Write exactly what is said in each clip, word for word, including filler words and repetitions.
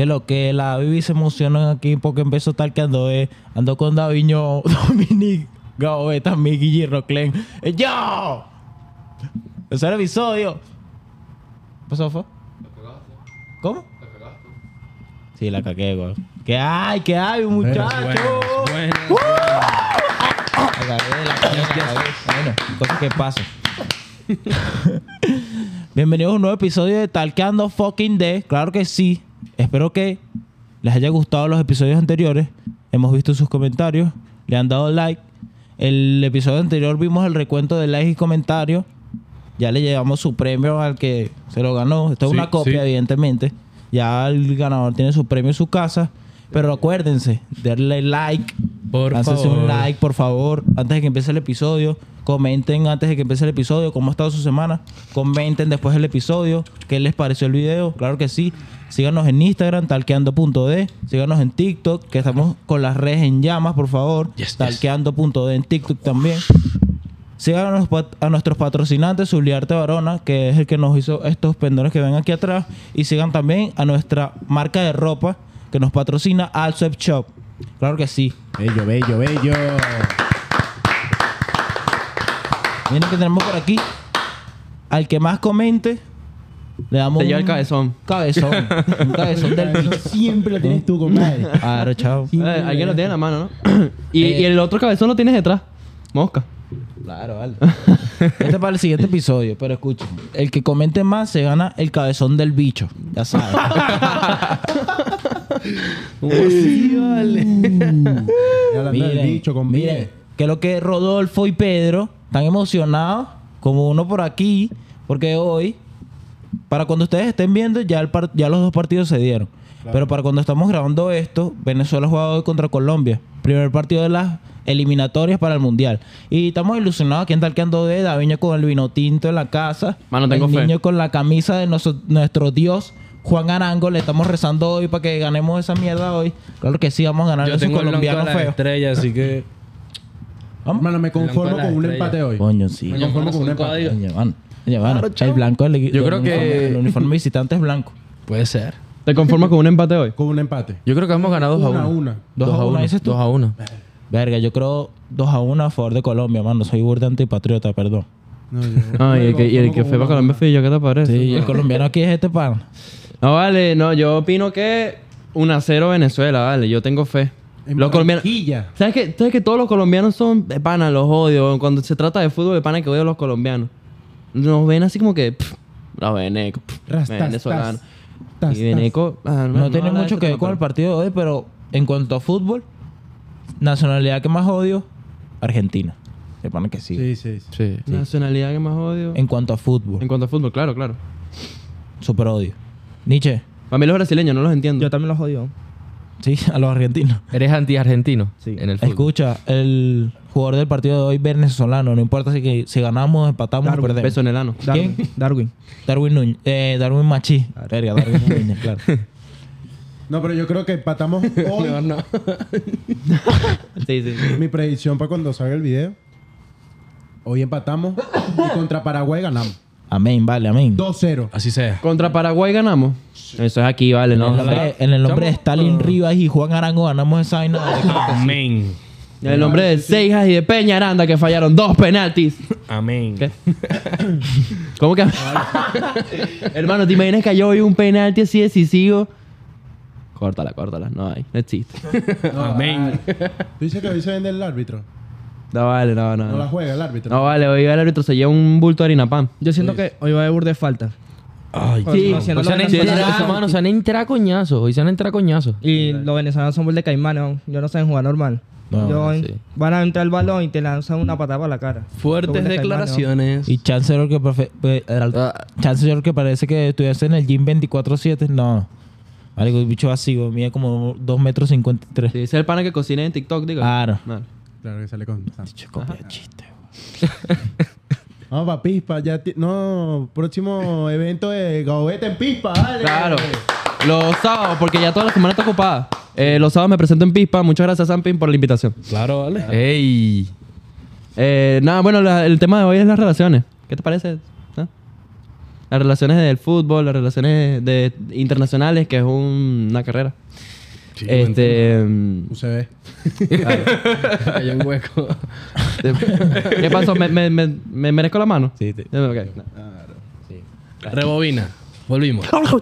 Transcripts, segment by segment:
Que lo que la Bibi se emocionan aquí porque empezó tal que ando, eh. Ando con Daviño, Dominic, Gaoveta, Miki y Roclen. ¡Eh, ¡Yo! Ese es el episodio. ¿Qué pasó, fue? ¿Cómo? Sí, la cagué, güey. ¿Qué hay? ¿Qué hay, muchacho? Bueno, ¡Uh! La cagué, la cagué, la cagué. Bueno, cosas que pasan. Bienvenidos a un nuevo episodio de Talkeando Fucking D. Claro que sí. Espero que les haya gustado los episodios anteriores. Hemos visto sus comentarios. Le han dado like. El episodio anterior vimos el recuento de likes y comentarios. Ya le llevamos su premio al que se lo ganó. Esto es Sí, una copia, sí. evidentemente. Ya el ganador tiene su premio en su casa. Pero acuérdense, darle like. Por Láncense favor. un like, por favor, antes de que empiece el episodio. Comenten antes de que empiece el episodio cómo ha estado su semana. Comenten después del episodio qué les pareció el video. Claro que sí. Síganos en Instagram, talkeando punto d. Síganos en TikTok, que estamos con las redes en llamas, por favor. Yes, yes. talkeando punto d en TikTok también. Síganos a nuestros patrocinantes, Zuliarte Varona, que es el que nos hizo estos pendones que ven aquí atrás. Y sigan también a nuestra marca de ropa que nos patrocina, Alsweb Shop. Claro que sí. Bello, bello, bello. Miren que tenemos por aquí. Al que más comente, le damos Te lleva un el cabezón. cabezón. Un cabezón del bicho. Siempre lo tienes tú, compadre. Claro, chao. Eh, alguien lo tiene en la mano, ¿no? y, Eh. y el otro cabezón lo tienes detrás. Mosca. Claro, vale. Este es para el siguiente episodio, pero escuchen. El que comente más se gana el cabezón del bicho. Ya saben. Sí, vale. Y hablando del Miren, bicho con miren, miren. que lo que Rodolfo y Pedro están emocionados, como uno por aquí, porque hoy, para cuando ustedes estén viendo, ya, el par- ya los dos partidos se dieron. Claro. Pero para cuando estamos grabando esto, Venezuela ha jugado hoy contra Colombia. Primer partido de las eliminatorias para el Mundial. Y estamos ilusionados aquí en Talkeando de Daviño con el vino tinto en la casa. Mano, tengo el fe. niño con la camisa de noso- nuestro Dios, Juan Arango. Le estamos rezando hoy para que ganemos esa mierda hoy. Claro que sí, vamos a ganar Yo esos tengo el blanco de colombianos la feos. estrella, así que... ¿Vamos? Mano, me conformo Blanco de la con un estrella. empate hoy. Coño, sí. Me conformo con un empate. código. Oye, mano. Oye, mano. Claro, chao. El blanco del equipo. Yo creo que- El uniforme visitante es blanco. Puede ser. ¿Te conformas con un empate hoy? Con un empate. Yo creo que vamos a ganar dos a Una a uno. una. Dos a uno, dices tú. dos a uno. Verga, yo creo dos a uno a favor de Colombia, mano. Soy burda antipatriota, perdón. No, yo- Ah, y el que, y el que conformo fue para con Colombia una. fui yo. ¿Qué te parece? Sí, el colombiano aquí es este pan. No, vale. No, yo opino que uno a cero Venezuela, vale. Yo tengo fe. En Los colombianos... Barranquilla. ¿Sabes que, ¿Sabes que todos los colombianos son de pana? Los odio. Cuando se trata de fútbol, de pana que odio a los colombianos. Nos ven así como que... Pff, los venecos. pff, Rastas, venezolanos. tas, Y veneco... ah, No, tiene habla de mucho ese que ver tema, con el pero- partido de hoy, pero en cuanto a fútbol, nacionalidad que más odio, Argentina. Se pone que sí. Sí, sí, sí. Sí. Nacionalidad que más odio. En cuanto a fútbol, En cuanto a fútbol, claro, claro. super odio. Nietzsche, Para mí los brasileños no los entiendo. Yo también los odio. sí, a los argentinos. Eres anti-argentino Sí. en el fútbol. Escucha, el jugador del partido de hoy, venezolano, no importa si, que, si ganamos, empatamos o Darwin, perdemos. Beso en el ano. Darwin. ¿Quién? Darwin. Darwin Núñez. Eh, Darwin Machí. Verga, Darwin Núñez, claro. No, pero yo creo que empatamos hoy. No, no. Sí, sí. Mi predicción para cuando salga el video. Hoy empatamos y contra Paraguay ganamos. Amén, vale, amén. dos cero. Así sea. Contra Paraguay ganamos. Eso es aquí, vale, En ¿no? el nombre, en el nombre de Stalin Rivas y Juan Arango ganamos esa vaina. Amén. En el nombre de Seijas y de Peña Aranda que fallaron dos penaltis. Amén. ¿Qué? ¿Cómo que? Hermano, ¿te imaginas que yo hoy un penalti así decisivo? Córtala, córtala. No hay. No existe. Amén. ¿Tú dices que hoy se vende el árbitro? No vale, no, no. No la No, juega el árbitro. no vale, hoy el árbitro se lleva un bulto de harina pan. Yo siento que hoy va a haber burda de falta. Ay, Sí. No, siendo Hoy se han los Sí, entrado, venezolanos- mano, se han entrado coñazos. Hoy se han entrado coñazos. Y los venezolanos son burda de caimanes, ¿no? Yo no saben jugar normal. No, Yo- sí. Van a entrar el balón y te lanzan una patada para la cara. fuertes Burda de caimanes, declaraciones. Y Chancellor que, prefe- pe- era- Chancellor que parece que estuviese en el gym veinticuatro siete. No. Algo, el bicho así, güey, mide como dos metros cincuenta y tres. Sí, ese es el pana que cocina en TikTok, digo. Claro. Vale. Claro que sale con... Bicho, copia de chiste, güey. Vamos para Pispa. Ya ti- no, próximo evento de Gaoveta en Pispa, dale. Claro. Los sábados, porque ya toda la semana está ocupada. Eh, los sábados me presento en Pispa. Muchas gracias, Sampin, por la invitación. Claro, vale. ¡Ey! Eh, nada, bueno, la- el tema de hoy es las relaciones. ¿Qué te parece? ¿Ah? Las relaciones del fútbol, las relaciones de, internacionales, que es un- una carrera. Sí, este... mm, U C B. Hay un hueco. ¿Qué pasó? ¿Me, me, me, me merezco la mano? Sí, sí. Ok. No. Rebobina. Volvimos.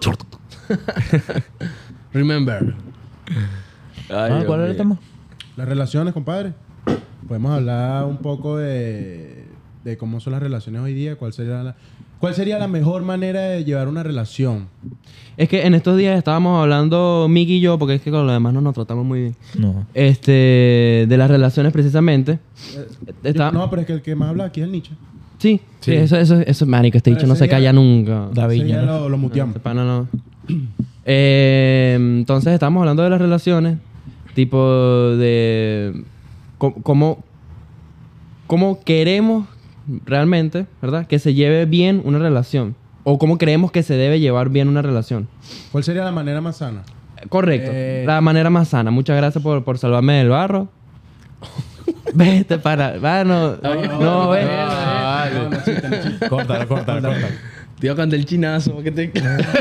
Remember. Ah, ¿cuál era el tema? Las relaciones, compadre. Podemos hablar un poco de, de cómo son las relaciones hoy día. ¿Cuál sería la, cuál sería la mejor manera de llevar una relación? Es que en estos días estábamos hablando, Miki y yo, porque es que con los demás no nos tratamos muy bien. No. Este, de las relaciones precisamente. Está- No, pero es que el que más habla aquí es el Nietzsche. Sí, sí, eso, eso, eso, marico, este Pero dicho no ese se día- calla nunca. David, Ese ya ¿no? lo, lo muteamos. Ese pana no. Eh, entonces estamos hablando de las relaciones, tipo de co- cómo, cómo queremos realmente, ¿verdad? Que se lleve bien una relación. O cómo creemos que se debe llevar bien una relación. ¿Cuál sería la manera más sana? Correcto. Eh. La manera más sana. Muchas gracias por, por salvarme del barro. Vete para... Bueno, no, ve. Córtalo, córtalo, córtalo. Tío, canté el chinazo. ¿Qué te...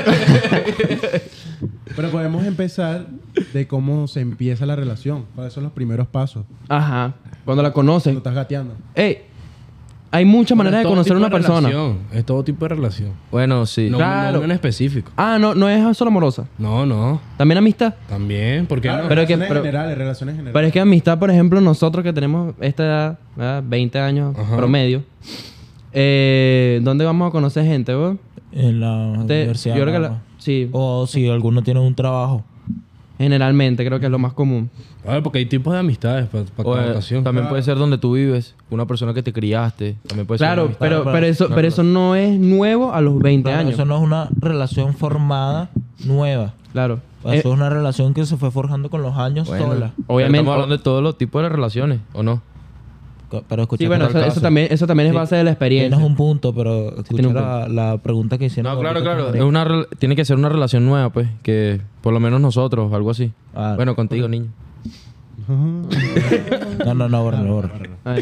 Pero podemos empezar de cómo se empieza la relación. ¿Cuáles son los primeros pasos? Ajá. Cuando la Cuando conocen. estás gateando. Ey, hay muchas maneras de Es todo conocer a tipo una de persona. relación. Es todo tipo de relación. Bueno, sí. No, Claro. no uno en específico. Ah, no, no es solo amorosa. No, no. También amistad. También. ¿Por qué Claro, no? Pero que- relaciones pero- generales, relaciones generales. Pero es que amistad, por ejemplo, nosotros que tenemos esta edad, ¿verdad? veinte años Ajá. promedio, eh, ¿dónde vamos a conocer gente, vos? En la Te- universidad. yo creo que nada la- más. sí, O si alguno tiene un trabajo. generalmente creo que es lo más común. A ver, porque hay tipos de amistades para O, cada eh, ocasión. también puede ser donde tú vives, una persona que te criaste. También puede ser una Claro, amistad. pero, pero- pero, eso, una pero eso no es nuevo a los veinte Claro, años. eso no es una relación formada nueva. Claro. Eso Eh, es una relación que se fue forjando con los años Bueno, sola. obviamente- Estamos hablando de todos los tipos de relaciones, ¿o no? Co- Pero escucha, sí, bueno, tal eso, eso caso. también, eso también es Sí. base de la experiencia. Tienes un punto, pero escucha tiene un la, la pregunta que hicieron. No, claro, ahorita claro. con Es una, rel- tiene que ser una relación nueva, pues. Que por lo menos nosotros, algo así. Ah. Bueno, contigo, niño. No, no, no, bórralo, bórralo. Ay.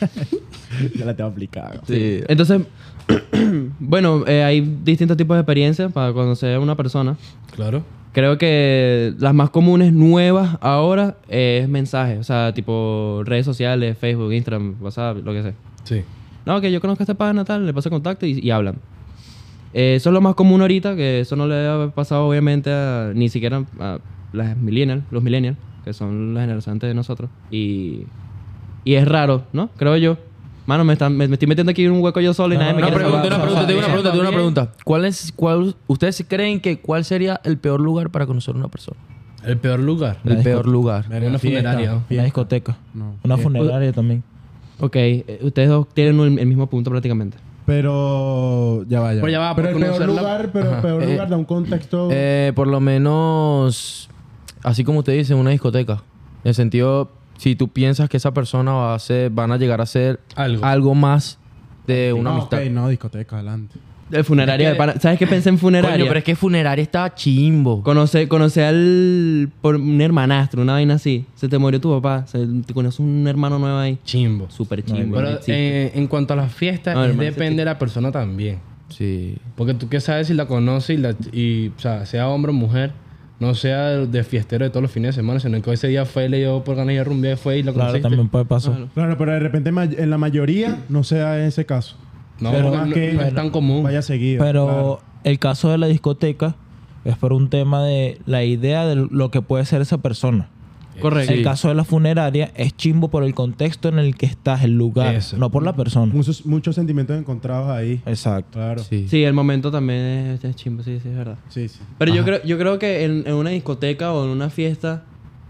Ya la tengo aplicada. Sí. Entonces, bueno, eh, hay distintos tipos de experiencias para conocer a una persona. Claro. Creo que las más comunes nuevas ahora es mensajes, o sea, tipo redes sociales, Facebook, Instagram, WhatsApp, lo que sea. Sí. No, que yo conozco a este pana, tal, le paso contacto y, y hablan. Eh, eso es lo más común ahorita, que eso no le ha pasado obviamente a, ni siquiera a las millennials, los millennials, que son la generación antes de nosotros. Y, y es raro, ¿no? Creo yo. Mano, me, están, me, me estoy metiendo aquí en un hueco yo solo y No, nadie no, me no, Una quiere pregunta, salvar. una pregunta, tengo una pregunta, tengo una También. pregunta. ¿Cuál es, cuál, ¿Ustedes creen que cuál sería el peor lugar para conocer a una persona? El peor lugar. El peor lugar. Una funeraria. ¿no? Una discoteca. No. Una Fiesta. funeraria también. Ok, eh, ustedes dos tienen un- el mismo punto prácticamente. Pero ya vaya. Pero ya va, pero por el peor conocerla- lugar, pero el peor Eh, lugar da un contexto. Eh, por lo menos, así como usted dice, una discoteca. En el sentido, si tú piensas que esa persona va a ser, van a llegar a ser Algo. algo más de una Ah, amistad. ok, no, discoteca, adelante. El funeraria Es de que- pana- ¿Sabes qué pensé en funeraria? Coño, pero es que funeraria está chimbo. Conocer, conocer al... por un hermanastro, una vaina así. Se te murió tu papá. Se, te conoces un hermano nuevo ahí. Chimbo. Súper chimbo. Pero no existe. eh, en cuanto a las fiestas, No, es hermano, depende de la persona también. Sí. Porque tú qué sabes si la conoces y, la, y o sea, sea hombre o mujer, no sea de fiestero de todos los fines de semana, sino que ese día fue, le dio por ganas de rumbear, fue y la Claro, conociste. también puede pasar. Claro. Claro, pero de repente ma- en la mayoría no se da ese caso. No, Pero porque más no, que- no es tan común. Vaya seguido. Pero claro. el caso de la discoteca es por un tema de la idea de lo que puede ser esa persona. Correcto. El caso de la funeraria es chimbo por el contexto en el que estás, el lugar, Eso. no por la persona. Muchos, muchos sentimientos encontrados ahí. Exacto. Claro. Sí, Sí. Sí, el momento también es, es chimbo, sí, sí, es verdad. sí. Pero yo Ajá. creo, yo creo que en, en una discoteca o en una fiesta,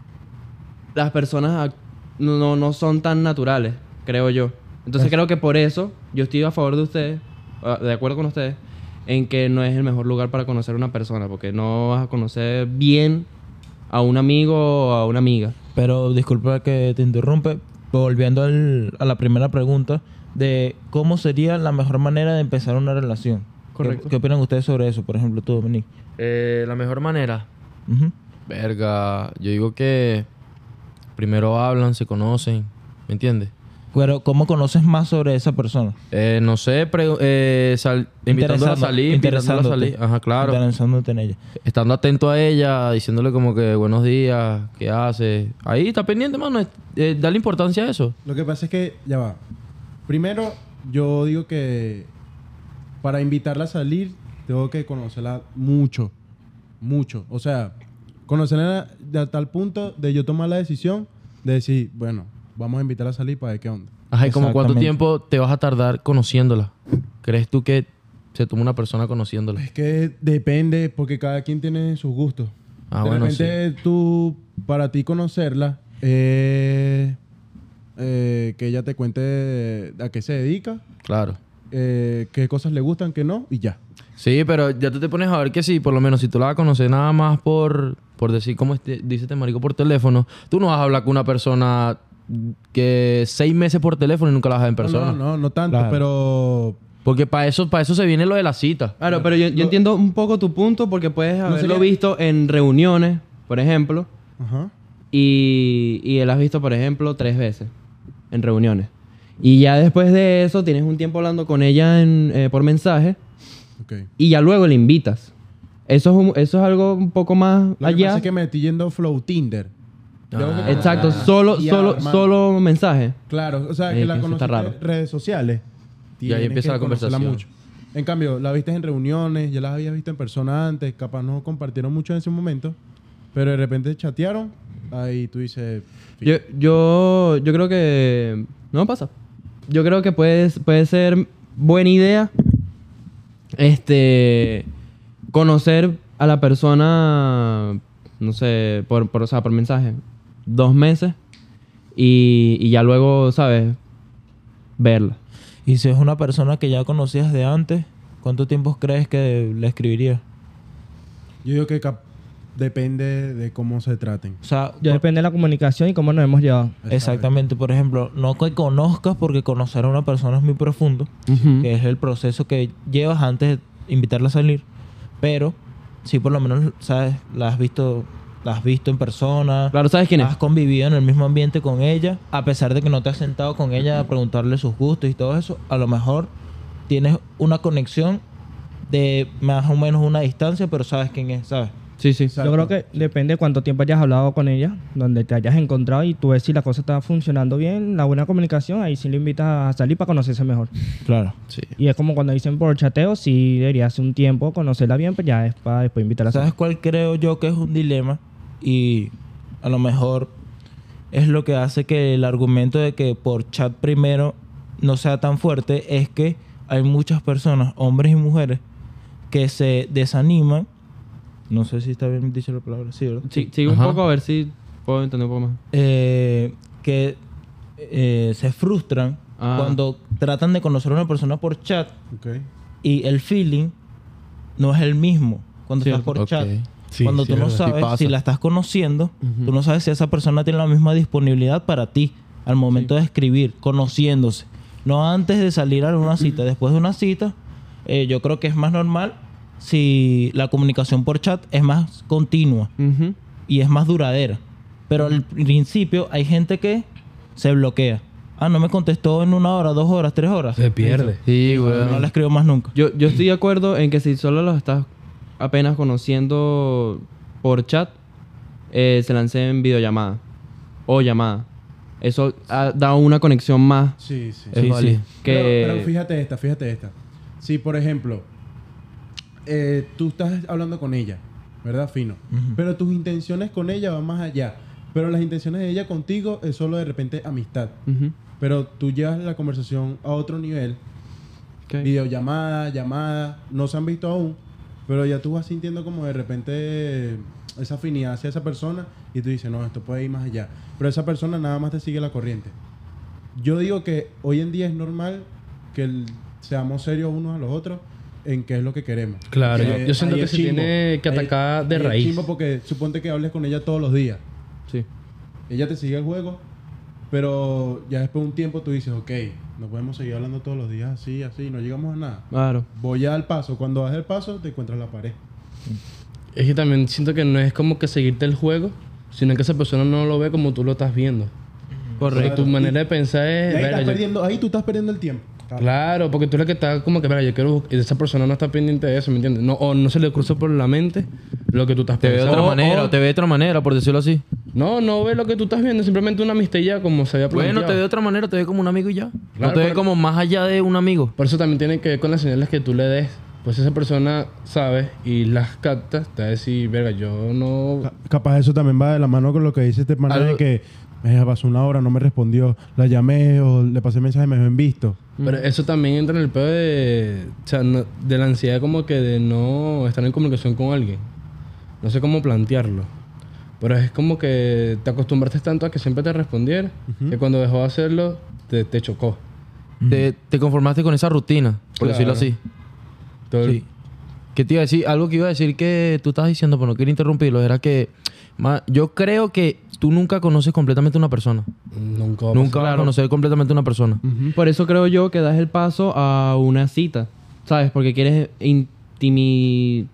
las personas ac- no, no, no son tan naturales, creo yo. Entonces creo que por eso yo estoy a favor de ustedes, ah, de acuerdo con ustedes, en que no es el mejor lugar para conocer a una persona, porque no vas a conocer bien a un amigo o a una amiga. Pero disculpa que te interrumpe. Volviendo al- a la primera pregunta de cómo sería la mejor manera de empezar una relación. Correcto. ¿Qué, qué opinan ustedes sobre eso? Por ejemplo, tú, Dominic. Eh, la mejor manera. Ujú. Verga. Yo digo que primero hablan, se conocen. ¿Me entiendes? Pero, ¿cómo conoces más sobre esa persona? Eh, no sé, pre- eh, sal- invitándola a Interesando- salir, invitándola a interesándote. salir. Ajá, claro. Interesándote en ella. Estando atento a ella, diciéndole como que buenos días, ¿qué hace? Ahí está pendiente, mano. es- eh, dale importancia a eso. Lo que pasa es que, ya va. Primero, yo digo que para invitarla a salir, tengo que conocerla mucho. Mucho. O sea, conocerla de a tal punto de yo tomar la decisión de decir, bueno, vamos a invitarla a salir para ver qué onda. Ajá, ¿y como cuánto Exactamente. tiempo te vas a tardar conociéndola? ¿Crees tú que se toma una persona conociéndola? Es que depende, porque cada quien tiene sus gustos. Ah, de bueno, repente tú, para ti conocerla, eh, eh, que ella te cuente a qué se dedica, Claro. eh, qué cosas le gustan, qué no, y ya. Sí, pero ya tú te pones a ver que sí, por lo menos si tú la vas a conocer nada más por, por decir como este, dice este marico por teléfono, tú no vas a hablar con una persona que seis meses por teléfono y nunca la vas a ver en persona. No, no, no, no tanto, Claro. pero... Porque para eso, para eso se viene lo de la cita. Claro, pero yo, yo entiendo un poco tu punto porque puedes haberlo sería- visto en reuniones, por ejemplo, Ajá. y, y él has visto, por ejemplo, tres veces en reuniones. Y ya después de eso tienes un tiempo hablando con ella en, eh, por mensaje Ok. y ya luego le invitas. Eso es, un- eso es algo un poco más Lo que allá. pasa es que me estoy yendo flow Tinder. Tengo que Exacto, conocerla solo, y solo, armar- solo mensaje. Claro, o sea, Ey, que la que eso está conociste raro. en redes sociales. Y ahí tienes empieza que la conocerla conversación. mucho. En cambio, la viste en reuniones, ya las habías visto en persona antes, capaz no compartieron mucho en ese momento, pero de repente chatearon, ahí tú dices... Yo, yo, yo creo que... No pasa. Yo creo que puede, puede ser buena idea este conocer a la persona, no sé, por, por, o sea, por mensaje, dos meses y, y ya luego, ¿sabes? Verla. Y si es una persona que ya conocías de antes, ¿cuánto tiempo crees que le escribirías? Yo digo que cap- depende de cómo se traten. O sea, Ya por- depende de la comunicación y cómo nos hemos llevado. exactamente. Por ejemplo, no que conozcas, porque conocer a una persona es muy profundo, que es el proceso que llevas antes de invitarla a salir, pero sí por lo menos, ¿sabes? La has visto, la has visto en persona. Claro, ¿sabes quién es? Has convivido en el mismo ambiente con ella, a pesar de que no te has sentado con ella a preguntarle sus gustos y todo eso, a lo mejor tienes una conexión de más o menos una distancia, pero sabes quién es, ¿sabes? Sí, sí. Exacto. Yo creo que depende de cuánto tiempo hayas hablado con ella, donde te hayas encontrado y tú ves si la cosa está funcionando bien, la buena comunicación, ahí sí le invitas a salir para conocerse mejor. Claro. Sí. Y es como cuando dicen por chateo, si debería hace un tiempo conocerla bien, pues ya es para después invitarla a ¿Sabes salir. cuál creo yo que es un dilema? Y a lo mejor es lo que hace que el argumento de que por chat primero no sea tan fuerte, es que hay muchas personas, hombres y mujeres, que se desaniman. No sé si está bien dicho la palabra, sí, ¿verdad? Sí, sigue un Ajá. poco a ver si puedo entender un poco más. Eh, que eh, se frustran Ah. cuando tratan de conocer a una persona por chat Ok. y el feeling no es el mismo cuando Cierto. estás por Ok. chat. Sí, cuando sí, tú no es verdad. Sí sabes pasa. si la estás conociendo, tú no sabes si esa persona tiene la misma disponibilidad para ti al momento de escribir, conociéndose. No antes de salir a una cita. Después de una cita, eh, yo creo que es más normal si la comunicación por chat es más continua Ujú. y es más duradera. Pero al principio hay gente que se bloquea. Ah, no me contestó en una hora, dos horas, tres horas. Se pierde. Sí, güey. No le escribo más nunca. Yo, yo estoy de acuerdo en que si solo los estás apenas conociendo por chat, eh, se lancen videollamada o llamada. Eso ha- da una conexión más. Sí, sí. Es Sí, válido. sí. Que... Pero, pero fíjate esta, fíjate esta. Si, por ejemplo, eh, tú estás hablando con ella, ¿verdad? Fino. Ujú. Pero tus intenciones con ella van más allá. Pero las intenciones de ella contigo es solo de repente amistad. Ujú. Pero tú llevas la conversación a otro nivel. Ok. Videollamada, llamada, no se han visto aún. Pero ya tú vas sintiendo como de repente esa afinidad hacia esa persona y tú dices, no, esto puede ir más allá. Pero esa persona nada más te sigue la corriente. Yo digo que hoy en día es normal que el- seamos serios unos a los otros en qué es lo que queremos. Claro, Porque yo- yo siento ahí que es se chimbo. tiene que Ahí- atacar de ahí es raíz. chimbo porque suponte que hables con ella todos los días. Sí. Ella te sigue el juego, pero ya después de un tiempo tú dices, ok, no podemos seguir hablando todos los días así, así, no llegamos a nada. Claro. Voy al paso. Cuando vas al paso, te encuentras la pared. Es que también siento que no es como que seguirte el juego, sino que esa persona no lo ve como tú lo estás viendo. Porque tu manera de pensar Y es... ahí, verga, estás yo- perdiendo, ahí tú estás perdiendo el tiempo. Claro, porque tú eres que estás como que, verga, yo quiero... bus- y esa persona no está pendiente de eso, ¿me entiendes? No, o no se le cruza por la mente lo que tú estás Te ve de pensando. otra O- manera, o- o te ve de otra manera, por decirlo así. No, no ve lo que tú estás viendo, simplemente una amistad ya como se había planteado. Bueno, te ve de otra manera, te ve como un amigo y ya. Claro, no te ve pero- como más allá de un amigo. Por eso también tiene que ver con las señales que tú le des. Pues si esa persona sabe y las captas, te va a decir, verga, yo no... Ca- Capaz eso también va de la mano con lo que dice este man de Algo- que eh, pasó una hora, no me respondió, la llamé o le pasé mensaje, me dejó en visto. Pero eso también entra en el pedo de... O sea, no- de la ansiedad como que de no estar en comunicación con alguien. No sé cómo plantearlo. Pero es como que te acostumbraste tanto a que siempre te respondiera que cuando dejó de hacerlo, te, te chocó. Te, te conformaste con esa rutina, por Claro. decirlo así. Todo el- Sí. ¿Qué te iba a decir? Algo que iba a decir que tú estabas diciendo, pero no quiero interrumpirlo, era que ma, yo creo que tú nunca conoces completamente a una persona. Nunca va a Nunca pasar. vas a conocer completamente a una persona. Por eso creo yo que das el paso a una cita, ¿sabes? Porque quieres intimizar.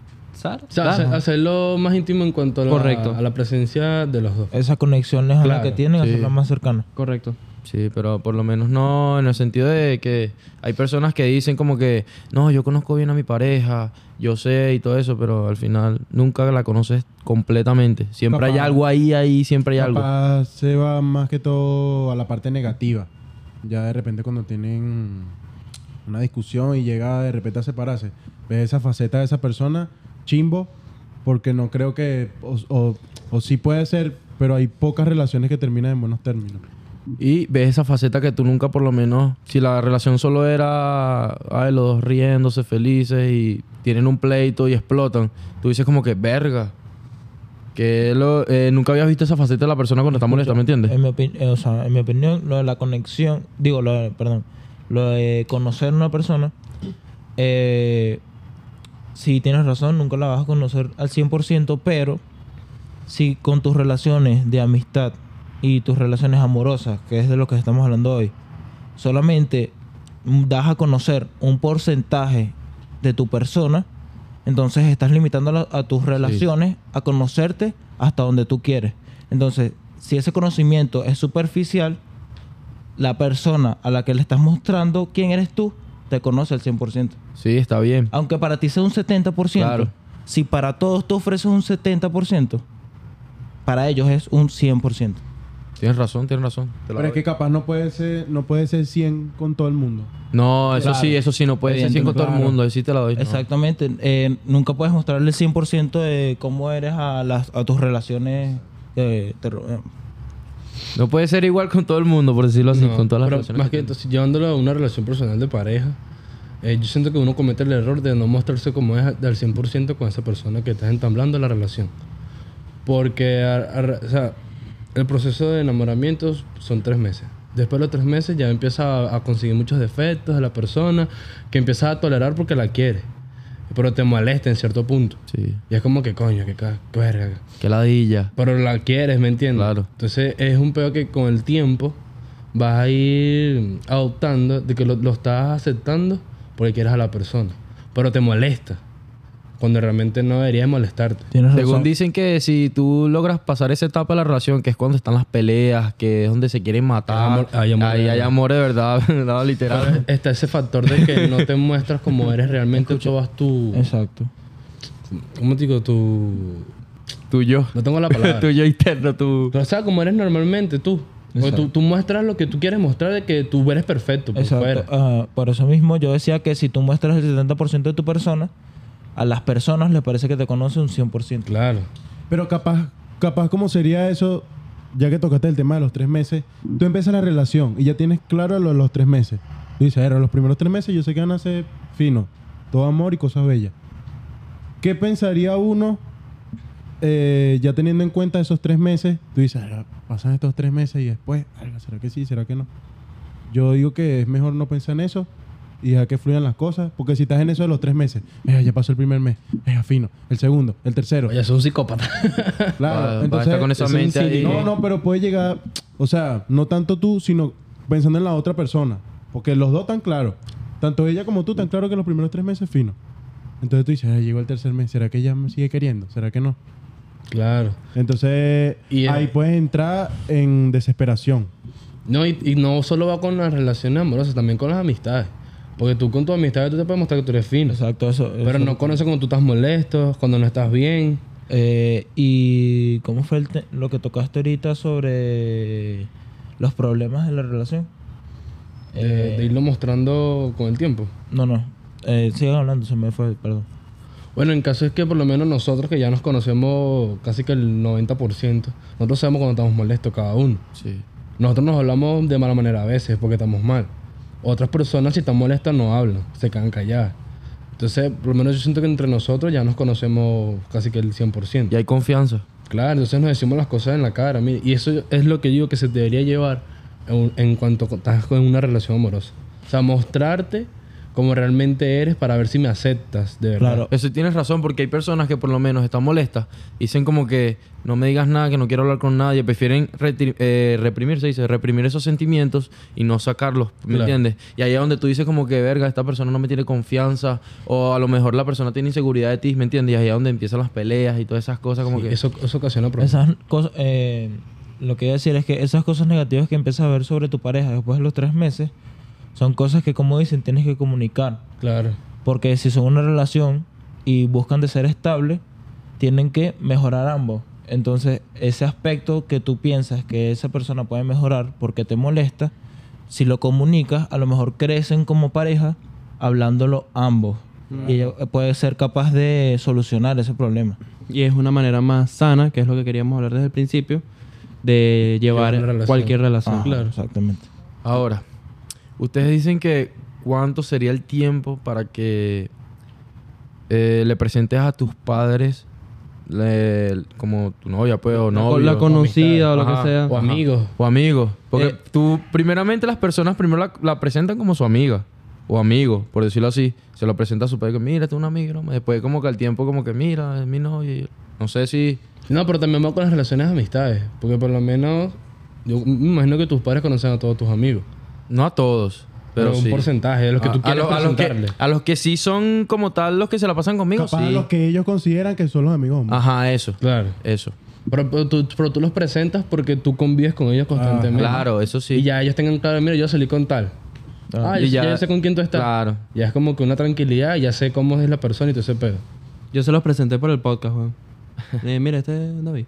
O sea, hacer- hacerlo más íntimo en cuanto a la, Correcto. a la presencia de los dos. Esa conexión lejana Claro, que tienen, sí. hacerla más cercana. Correcto. Sí, pero por lo menos no en el sentido de que hay personas que dicen como que, no, yo conozco bien a mi pareja, yo sé y todo eso, pero al final nunca la conoces completamente. Siempre hay Capaz- algo ahí, ahí, siempre hay algo. Capaz se va más que todo a la parte negativa. Ya de repente cuando tienen una discusión y llega de repente a separarse, ves esa faceta de esa persona, chimbo, porque no creo que, o, o, o sí puede ser, pero hay pocas relaciones que terminan en buenos términos. Y ves esa faceta que tú nunca por lo menos, si la relación solo era ay, los dos riéndose felices y tienen un pleito y explotan, tú dices como que verga. Que lo, eh, nunca habías visto esa faceta de la persona cuando está molesta, ¿me entiendes? En mi, opin- eh, o sea, en mi opinión, lo de la conexión, digo, lo de- perdón, lo de conocer a una persona, eh, sí tienes razón, nunca la vas a conocer al cien por ciento, pero si con tus relaciones de amistad y tus relaciones amorosas, que es de lo que estamos hablando hoy, solamente das a conocer un porcentaje de tu persona, entonces estás limitando a, la- a tus relaciones a conocerte hasta donde tú quieres. Entonces, si ese conocimiento es superficial, la persona a la que le estás mostrando quién eres tú, te conoce al cien por ciento. Sí, está bien. Aunque para ti sea un setenta por ciento, Claro. si para todos tú ofreces un setenta por ciento, para ellos es un cien por ciento. Tienes razón, tienes razón. Te la Pero es doy. que capaz no puede ser, no puede ser cien con todo el mundo. No, eso Claro. sí, eso sí, no puede ser cien con todo el Claro. mundo. Ahí sí te la doy. no. Exactamente. Eh, nunca puedes mostrarle el cien por ciento de cómo eres a, las, a tus relaciones. eh, te ro- eh, No puede ser igual con todo el mundo, por decirlo así, No, con todas las pero relaciones. más que entonces, llevándolo a una relación personal de pareja, eh, yo siento que uno comete el error de no mostrarse como es al cien por ciento con esa persona que estás entablando la relación. Porque a- a- o sea, el proceso de enamoramiento son tres meses. Después de los tres meses ya empieza a, a conseguir muchos defectos de la persona que empiezas a tolerar porque la quiere. Pero te molesta en cierto punto. Sí. Y es como que coño, que ca- que verga. Que ladilla. Pero la quieres, ¿me entiendes? Claro. Entonces es un pedo que con el tiempo vas a ir adoptando de que lo, lo estás aceptando porque quieres a la persona. Pero te molesta. Cuando realmente no debería molestarte. Tienes Según razón. dicen que si tú logras pasar esa etapa de la relación, que es cuando están las peleas, que es donde se quieren matar, Hay amor- hay amor ahí de hay verdad. amor de verdad, verdad, literal. Ahora está ese factor de que no te muestras como eres realmente. Todas tu... Exacto. ¿Cómo te digo? Tu... Tuyo. No tengo la palabra. Tuyo interno, tu... Pero, o sea, como eres normalmente tú. Porque tú, tú muestras lo que tú quieres mostrar de que tú eres perfecto por Exacto. fuera. Ah, por eso mismo yo decía que si tú muestras el setenta por ciento de tu persona, a las personas les parece que te conoce un cien por ciento. Claro. Pero capaz, capaz cómo sería eso, ya que tocaste el tema de los tres meses, tú empiezas la relación y ya tienes claro lo de los tres meses. Tú dices, a ver, los primeros tres meses yo sé que van a ser finos, todo amor y cosas bellas. ¿Qué pensaría uno eh, ya teniendo en cuenta esos tres meses? Tú dices, "Ah, pasan estos tres meses y después, "Ay, ¿será que sí? ¿Será que no?" Yo digo que es mejor no pensar en eso y dejar que fluyan las cosas. Porque si estás en eso de los tres meses, "Eh, ya pasó el primer mes, es fino, el segundo, el tercero. Oye, soy un psicópata. Claro, Va- va a entonces... estar con esa eso es mente un ahí. No, no, pero puede llegar... O sea, no tanto tú, sino pensando en la otra persona. Porque los dos tan claros. Tanto ella como tú tan claro que los primeros tres meses fino. Entonces tú dices, "Ay, llegó el tercer mes. ¿Será que ella me sigue queriendo? ¿Será que no?" Claro. Entonces, Y es- ahí puedes entrar en desesperación. No, y, y no solo va con las relaciones amorosas, también con las amistades. Porque tú con tus amistades tú te puedes mostrar que tú eres fino. Exacto, eso. Pero eso- no conoces cuando tú estás molesto, cuando no estás bien. Eh, y cómo fue el te- lo que tocaste ahorita sobre los problemas de la relación. De, Eh, de irlo mostrando con el tiempo. No, no. Eh, sigan hablando, se me fue, perdón. Bueno, en caso es que por lo menos nosotros que ya nos conocemos casi que el noventa por ciento, nosotros sabemos cuando estamos molestos cada uno. Sí. Nosotros nos hablamos de mala manera a veces porque estamos mal. Otras personas si están molestas no hablan, se quedan calladas. Entonces, por lo menos yo siento que entre nosotros ya nos conocemos casi que el cien por ciento. Y hay confianza. Claro, entonces nos decimos las cosas en la cara. mire, Y eso es lo que digo que se debería llevar en, en cuanto estás con una relación amorosa. O sea, mostrarte como realmente eres para ver si me aceptas, de verdad. Claro. Eso tienes razón, porque hay personas que por lo menos están molestas. Dicen como que no me digas nada, que no quiero hablar con nadie. Prefieren retri- eh, reprimir, se dice, reprimir esos sentimientos y no sacarlos, ¿me Claro. entiendes? Y ahí es donde tú dices como que, verga, esta persona no me tiene confianza. O a lo mejor la persona tiene inseguridad de ti, ¿me entiendes? Y ahí es donde empiezan las peleas y todas esas cosas como Sí, que... eso, eso ocasiona problemas. Esas cosas, eh, lo que iba a decir es que esas cosas negativas que empiezas a ver sobre tu pareja después de los tres meses son cosas que, como dicen, tienes que comunicar. Claro. Porque si son una relación y buscan de ser estable, tienen que mejorar ambos. Entonces, ese aspecto que tú piensas que esa persona puede mejorar porque te molesta, si lo comunicas, a lo mejor crecen como pareja hablándolo ambos. Y ella puede ser capaz de solucionar ese problema. Y es una manera más sana, que es lo que queríamos hablar desde el principio, de llevar una relación. cualquier relación. Ajá, claro. Exactamente. Ahora, ustedes dicen que cuánto sería el tiempo para que eh, le presentes a tus padres le- como tu novia, pues, o La- novio. la conocida o lo Ajá. que sea. O amigos. O amigos. Porque Eh, tú, primeramente, las personas primero la, la presentan como su amiga. O amigo, por decirlo así. Se lo presenta a su padre que, mira, tú es una amiga. ¿no? Después, como que al tiempo, como que, mira, es mi novia. y- No sé si... No, pero también va con las relaciones de amistades. Porque por lo menos, yo me imagino que tus padres conocen a todos tus amigos. No a todos, pero, Pero, un sí. porcentaje de los que A- tú a, quieres lo- a los que, presentarle. a los que sí son como tal los que se la pasan conmigo, Capaz sí. a los que ellos consideran que son los amigos hombres. Ajá, eso. Claro. Eso. Pero, pero tú, pero tú los presentas porque tú convives con ellos constantemente. Claro, eso sí. Y ya ellos tengan claro, mira, yo salí con tal. Ah, Y ya, ya- ya sé con quién tú estás. Claro. Ya es como que una tranquilidad, ya sé cómo es la persona y todo ese pedo. Yo se los presenté por el podcast, weón. Eh, mira, este es David.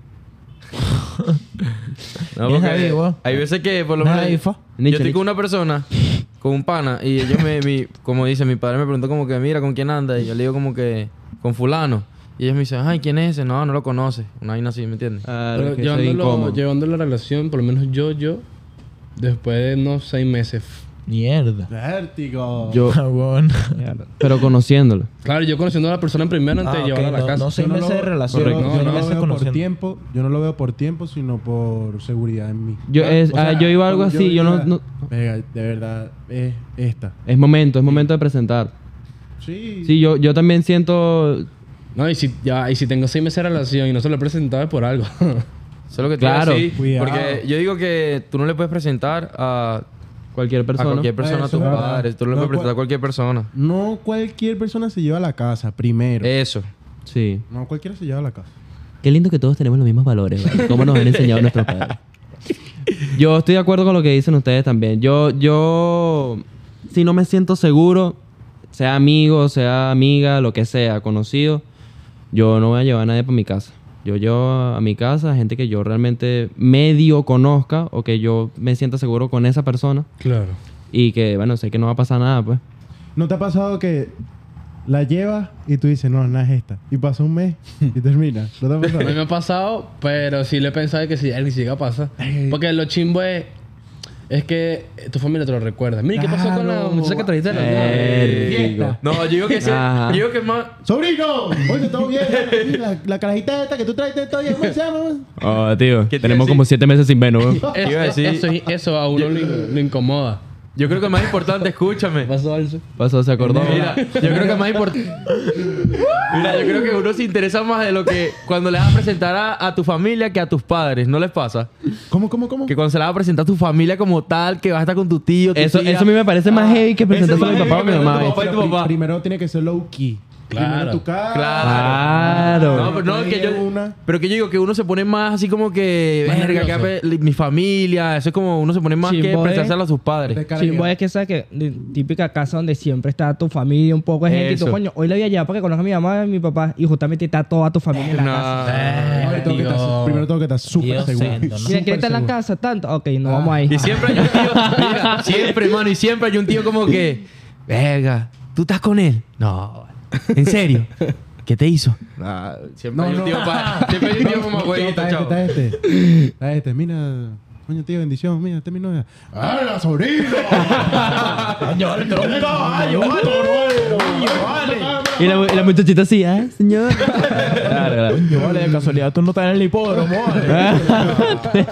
No, ¿Quién es porque David, weón? hay veces que por lo David, menos fa. yo Nietzsche, estoy con Nietzsche. una persona, con un pana, y ellos me, mi, como dice, mi padre me preguntó como que, mira, ¿con quién anda? Y yo le digo como que, con fulano. Y ellos me dicen, ay, ¿quién es ese? No, no lo conoce. Una vaina así, ¿me entiendes? Ah, Pero es que soy llevándolo, incómodo. llevando la relación, por lo menos yo, yo, después de unos seis meses. Mierda. Vértigo. Yo, Cagón. pero conociéndolo. Claro, yo conociendo a la persona primero antes Ah, de llevarla ok, a la no- casa. no seis Yo meses de relación. Yo, Correcto. no, yo No, no no, lo meses veo por conociendo. tiempo. Yo no lo veo por tiempo, sino por seguridad en mí. Yo, es, O sea, ah, yo iba algo cuando así, yo no, diga, no- "Venga, de verdad, es esta. Es momento, es momento de presentar. Sí. Sí, yo, yo también siento... No, y si, ya, y si tengo seis meses de relación y no se lo he presentado es por algo. Eso es lo que te iba a Claro. decir, Cuidado. porque yo digo que tú no le puedes presentar a, Cualquier a persona. cualquier persona a Eso tus es verdad. padres. Tú no le No, puedes presentar cu- a cualquier persona. No cualquier persona se lleva a la casa primero. Eso. Sí. No cualquiera se lleva a la casa. Qué lindo que todos tenemos los mismos valores, ¿vale? Cómo nos han enseñado nuestros padres. Yo estoy de acuerdo con lo que dicen ustedes también. Yo, yo, si no me siento seguro, sea amigo, sea amiga, lo que sea, conocido, yo no voy a llevar a nadie para mi casa. Yo llevo a mi casa a gente que yo realmente medio conozca o que yo me sienta seguro con esa persona Claro. y que, bueno, sé que no va a pasar nada, pues. ¿No te ha pasado que la llevas y tú dices, no, no es esta? Y pasa un mes y termina. ¿No te ha A mí pasado? me ha pasado, pero sí le he pensado que si alguien llega a pasar. Porque lo chimbo es, es que tu familia te lo recuerda. Mira, ¿qué pasó con la Claro. muchacha que trajiste de la Vertigo. No, yo digo que sí. Ajá. Yo digo que es más... ¡Sobrino! Oye, todo bien. La, la carajita esta que tú traes todavía. ¿Cómo se llama? Oh, tío, ¿Qué te tenemos iba a como siete meses sin vernos, Eso, Iba a decir- eso, eso a uno lo, lo incomoda. Yo creo que el más importante, escúchame. Pasó algo. Pasó, se acordó. Mira, yo creo que es más importante. Mira, yo creo que uno se interesa más de lo que cuando le vas a presentar a, a tu familia que a tus padres. ¿No les pasa? ¿Cómo, cómo, cómo? Que cuando se la vas a presentar a tu familia como tal, que vas a estar con tu tío, tu Eso, tía. eso a mí me parece más heavy que eso presentárselo a es mi más papá o a mi heavy que mamá. tu ¿eh? papá y tu Pero pri- papá. primero tiene que ser low key. Primero Claro. tu casa. Claro. No, pero no, que yo, Una. pero que yo digo que uno se pone más así como que, Más verga, que nervioso. ape- mi familia, eso es como uno se pone más Sí, que vos, presentárselo eh. a sus padres. De cara Sí, que- vos es que sabes que de- típica casa donde siempre está tu familia, un poco de gente y Eso. tú, coño, hoy la voy allá para que conozca a mi mamá y mi papá y justamente está toda tu familia en la No. casa. No, y tengo que estar- primero tengo que estar súper Dios seguro. santo, ¿no? Mira, Súper ¿quién está en la seguro. casa? Tanto. Ok, no vamos ahí. Y siempre hay un tío, mira, siempre, hermano, y siempre hay un tío como que, verga, ¿tú estás con él? No, ¿en serio? ¿Qué te hizo? Ah, siempre No, hay un no. tío pa- siempre hay un tío como abuelito, Está este, chavo. está este. Está este. Mira, coño, tío, bendición. Mira, este es mi novia. ¡Ah, la sobrina! Coño, vale, te lo un caballo, vale. Coño, vale. Y la, y la muchachita así, ¿eh, señor? Claro, claro. Coño, vale, de casualidad tú no estás en el hipódromo, vale.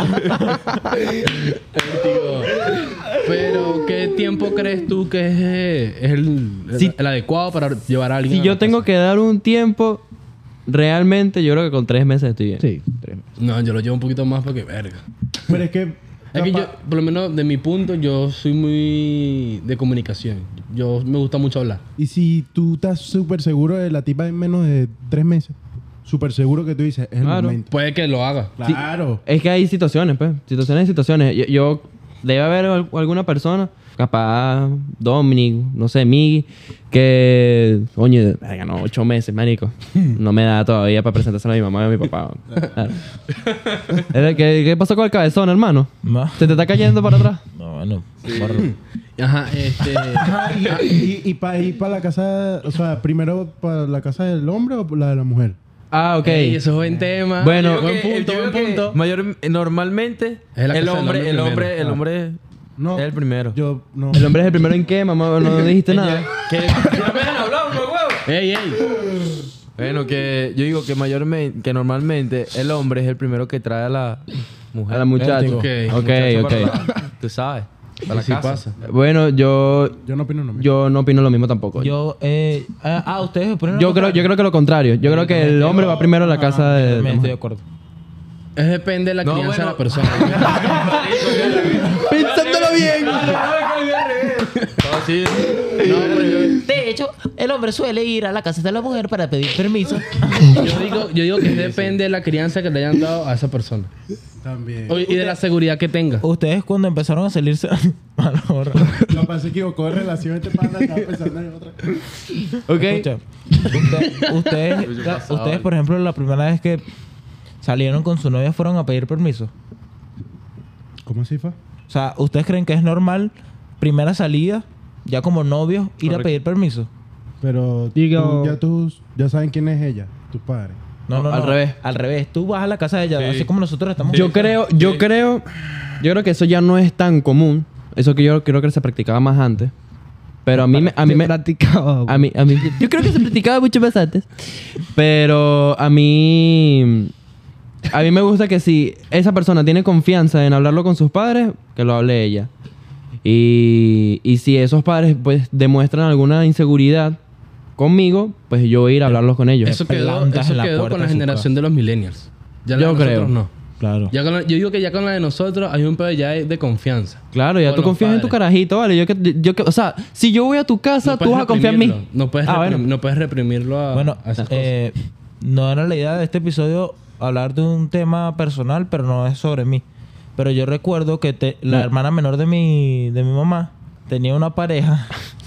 Pero, ¿qué tiempo crees tú que es, eh, es el, Sí. el adecuado para llevar a alguien Si a yo la tengo casa? que dar un tiempo, realmente yo creo que con tres meses estoy bien. Sí. No, yo lo llevo un poquito más porque, verga. Pero es que... Es que yo, capaz- por lo menos de mi punto, yo soy muy de comunicación. Yo me gusta mucho hablar. Y si tú estás súper seguro de la tipa en menos de tres meses, súper seguro que tú dices, es el Claro. momento. Puede que lo haga. Claro. Es que hay situaciones, pues. Situaciones y situaciones. Yo, yo- debe haber al- alguna persona, capaz Dominic, no sé, Miggy, que, coño, verga, no, ocho meses, marico. No me da todavía para presentárselo a mi mamá y a mi papá. Claro. ¿Qué, ¿Qué pasó con el cabezón, hermano? No, ¿Se te está cayendo para atrás? no, bueno. borro. Ajá, este... Ajá, y, y, para ir para la casa, o sea, primero para la casa del hombre o la de la mujer. Ah, ok. Ey, eso es buen tema. Bueno, buen Yo creo que- punto, yo buen creo que punto. mayor- normalmente, Es la el casa del hombre, hombre el hombre, primero. el hombre No. es el primero. Yo no. ¿El hombre es el primero en qué, mamá? No dijiste nada. Que no me dejan hablar, mamá, huevo. Ey, ey. Bueno, que yo digo que mayormente, que normalmente el hombre es el primero que trae a la mujer. A la muchacha. Vértigo. Ok. Ok, Muchacho ok. para la- tú sabes. Para la Así casa. pasa. Bueno, yo, Yo no opino lo mismo. yo no opino lo mismo tampoco. Yo, eh... Ah, ah, ustedes ponen Yo creo, yo creo que lo contrario. Yo creo que el hombre va primero a la casa de... Me estoy de acuerdo. Es depende de la No, crianza de bueno. la persona. Pensándolo bien. No, sí. De hecho, el hombre suele ir a la casa de la mujer para pedir permiso. Yo digo, yo digo que depende de la crianza que le hayan dado a esa persona. También. O- y de la seguridad que tenga. Ustedes cuando empezaron a salirse... a la hora. Capaz se equivocó de relación este pana, estaba pensando en otra. Ok. Escucha, usted- ustedes, ustedes, por ejemplo, la primera vez que salieron con su novia fueron a pedir permiso. ¿Cómo así fue? O sea, ¿ustedes creen que es normal, primera salida, ya como novios, ir a pedir permiso? Pero Digo- tú- ya tú ya saben quién es ella, tus padres. No, no, al no. revés. Al revés. Tú vas a la casa de ella, así como nosotros estamos. Yo creo, yo creo, yo creo que eso ya no es tan común. Eso que yo creo que se practicaba más antes. Pero a mí me, a mí me, practicaba. a mí, a mí, yo creo que se practicaba mucho más antes. Pero a mí, a mí me gusta que si esa persona tiene confianza en hablarlo con sus padres, que lo hable ella. Y, y si esos padres pues demuestran alguna inseguridad conmigo, pues yo voy a ir a hablarlos con ellos. Eso quedó, plantas eso en la quedó puerta con la de su generación de los millennials. Ya la Yo de nosotros creo. no. Claro. Ya con la- yo digo que ya con la de nosotros hay un pedo ya de, de confianza. Claro, ya Con tú los confías en tu padres. carajito, ¿vale? Yo que, yo que, o sea, si yo voy a tu casa, No tú puedes vas a confiar en mí. reprimirlo. No puedes, Ah, reprim- bueno. no puedes reprimirlo a, Bueno, a esas eh, no era la idea de este episodio hablar de un tema personal, pero no es sobre mí. Pero yo recuerdo que te- la No. hermana menor de mi, de mi mamá tenía una pareja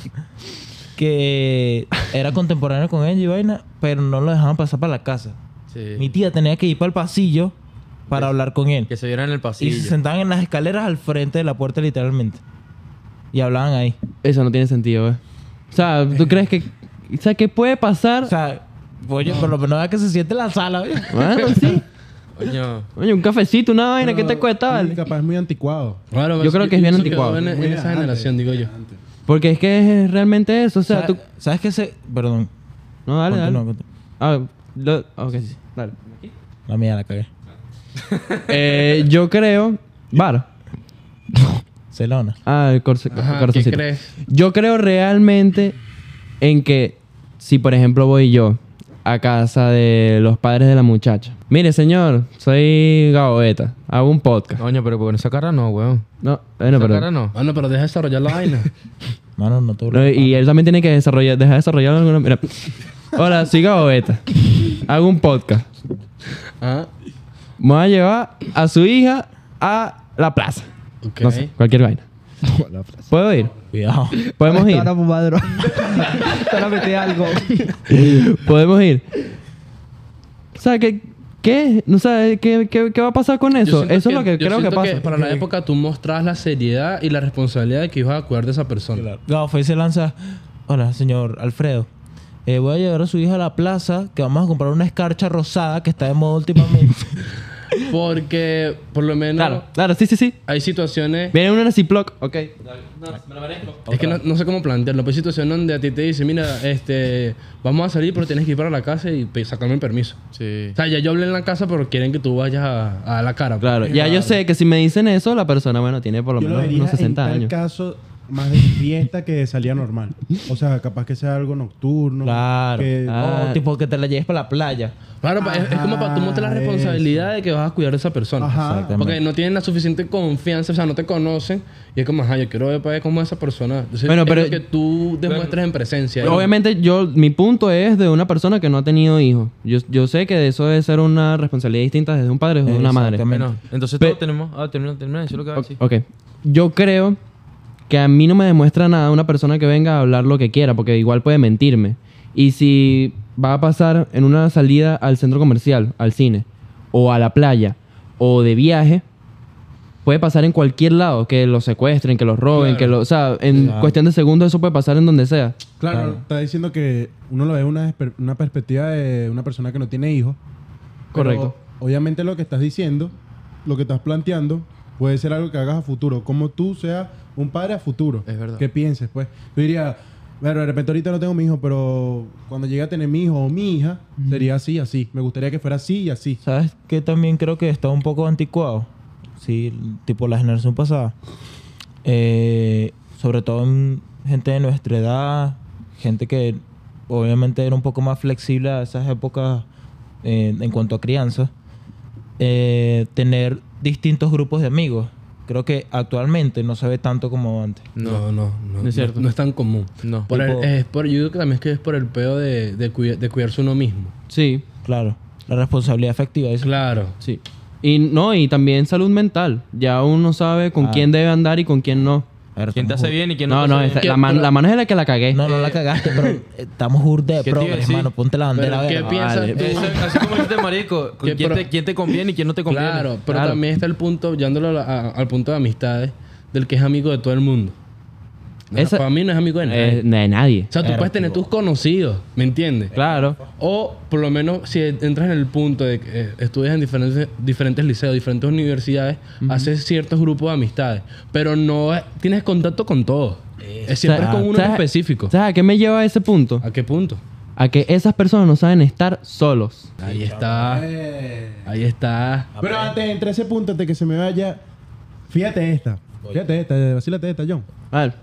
que era contemporánea con ella y vaina, pero no lo dejaban pasar para la casa. Sí. Mi tía tenía que ir para el pasillo para hablar con él. Que se vieran en el Y pasillo. se sentaban en las escaleras al frente de la puerta literalmente. Y hablaban ahí. Eso no tiene sentido, ¿eh? O sea, ¿tú crees que... O sea, ¿qué puede pasar? O sea, oye, por lo menos vea que se siente en la sala. oye. Bueno, sí. Coño. Oye, un cafecito, una vaina, ¿qué te cuesta, Sí, vale? capaz es muy anticuado. Claro, Yo creo que es bien eso anticuado. quedó En, en Muy esa antes, generación, digo yo. antes. Porque es que es realmente eso. O sea, Sa- tú... ¿Sabes qué se...? Perdón. No, dale, Continúa, dale. continúa. Ah, lo... ok, sí. Dale. La mía la cagué. Eh, yo creo... Bar. Celona. Ah, el corse... Ajá, ¿qué corazoncito. crees? Yo creo realmente en que si, por ejemplo, voy yo a casa de los padres de la muchacha. Mire, señor, soy Gaboeta. Hago un podcast. Coño, pero con esa cara no, weón. No, bueno, Esa pero... cara no. Bueno, pero deja desarrollar la vaina. Mano, no te No, y él también tiene que desarrollar, dejar de desarrollar alguna... Mira. Hola, soy Gabo Beta. Hago un podcast. Ah, Me voy a llevar a su hija a la plaza. ok. No sé, cualquier vaina. ¿Puedo ir? Cuidado. ¿Podemos ir? Van a fumar droga. Van a meter algo. ¿Podemos ir? O sea, ¿qué, qué? No sé, ¿qué, qué, qué va a pasar con Yo eso? siento Eso es lo que yo creo que siento pasa. para la época tú mostrabas la seriedad y la responsabilidad de que ibas a cuidar de esa persona. Gabo fue y se lanza. Hola, señor Alfredo. Eh, voy a llevar a su hija a la plaza que vamos a comprar una escarcha rosada que está de moda últimamente. Porque, por lo menos, Claro, claro, sí, sí, sí. hay situaciones... Viene una Ziploc. Ok. Es que no, no sé cómo plantearlo. Pero hay situaciones donde a ti te dicen, mira, este, vamos a salir, pero tienes que ir para la casa y pues, sacarme el permiso. Sí. O sea, ya yo hablé en la casa, pero quieren que tú vayas a, a la cara. Claro, ya yo sé que si me dicen eso, la persona, bueno, tiene por lo Yo lo menos vería unos sesenta en tal años. caso más de fiesta que de salida normal. O sea, capaz que sea algo nocturno. Claro. que- Ah. O tipo que te la lleves para la playa. Claro, pa- es, es como para tú montar la Ajá, responsabilidad de que vas a cuidar a esa persona. Ajá. Exactamente. Porque no tienen la suficiente confianza, o sea, no te conocen. Y es como, ajá, yo quiero ver para ver cómo es esa persona. Entonces, Bueno, es pero- lo que tú demuestres en presencia. Obviamente, yo, mi punto es de una persona que no ha tenido hijos. Yo, yo sé que eso debe ser una responsabilidad distinta desde un padre o de una madre. Exactamente. Bueno, entonces Pe- todos tenemos... Ah, termina, termina. Eso es lo que va a decir. Ok. Yo creo que a mí no me demuestra nada una persona que venga a hablar lo que quiera, porque igual puede mentirme. Y si va a pasar en una salida al centro comercial, al cine, o a la playa, o de viaje, puede pasar en cualquier lado, que los secuestren, que los roben, Claro. que lo, o sea, en Claro. cuestión de segundos eso puede pasar en donde sea. Claro, Claro. está diciendo que uno lo ve una, esper- una perspectiva de una persona que no tiene hijos. pero Correcto. Obviamente lo que estás diciendo, lo que estás planteando, puede ser algo que hagas a futuro. Como tú seas un padre a futuro. Es verdad. Que pienses, pues. Yo diría, bueno, de repente ahorita no tengo mi hijo, pero cuando llegue a tener mi hijo o mi hija, sería así, así. Me gustaría que fuera así y así. ¿Sabes qué? También creo que está un poco anticuado. Sí, tipo la generación pasada. Eh, sobre todo en gente de nuestra edad, gente que obviamente era un poco más flexible a esas épocas eh, en cuanto a crianza. Eh, tener distintos grupos de amigos. Creo que actualmente no se ve tanto como antes. No, no, no. No es cierto. No, no es tan común. No. Por el- Tipo- es por, yo digo que también es que es por el pedo de, de, cuida- de cuidarse uno mismo. Sí, Claro. La responsabilidad afectiva. Eso. Claro. sí. Y no, y también salud mental. Ya uno sabe con Ah. quién debe andar y con quién no. A ver, ¿Quién te estamos hace bien y quién No, no, no, te hace esa- bien? la, man- la mano es la que la cagué. No, no la cagaste, pero estamos hurde de ¿Qué te iba a progres, decir? hermano. Ponte la bandera. Pero, ¿qué verga. piensas vale. tú? Eso, así como dijiste, marico, ¿con Que quién, pro- te, quién te conviene y quién no te conviene? Claro, pero Claro. también está el punto, llevándolo a la- a- al punto de amistades, del que es amigo de todo el mundo. No, Esa- para mí no es amigo de nadie. Eh, de nadie. O sea, tú Claro, puedes tener tus conocidos, ¿me entiendes? Claro. O por lo menos si entras en el punto de que eh, estudias en diferentes, diferentes liceos, diferentes universidades, haces ciertos grupos de amistades, pero no es- tienes contacto con todos. Es siempre O sea, con uno en ¿sabes- específico. ¿Sabes a qué me lleva a ese punto? ¿A qué punto? A que esas personas no saben estar solos. Ahí está. Eh. Ahí está. Pero antes, entre ese punto, antes que se me vaya, fíjate esta. Fíjate esta, vacílate esta, John. A ver.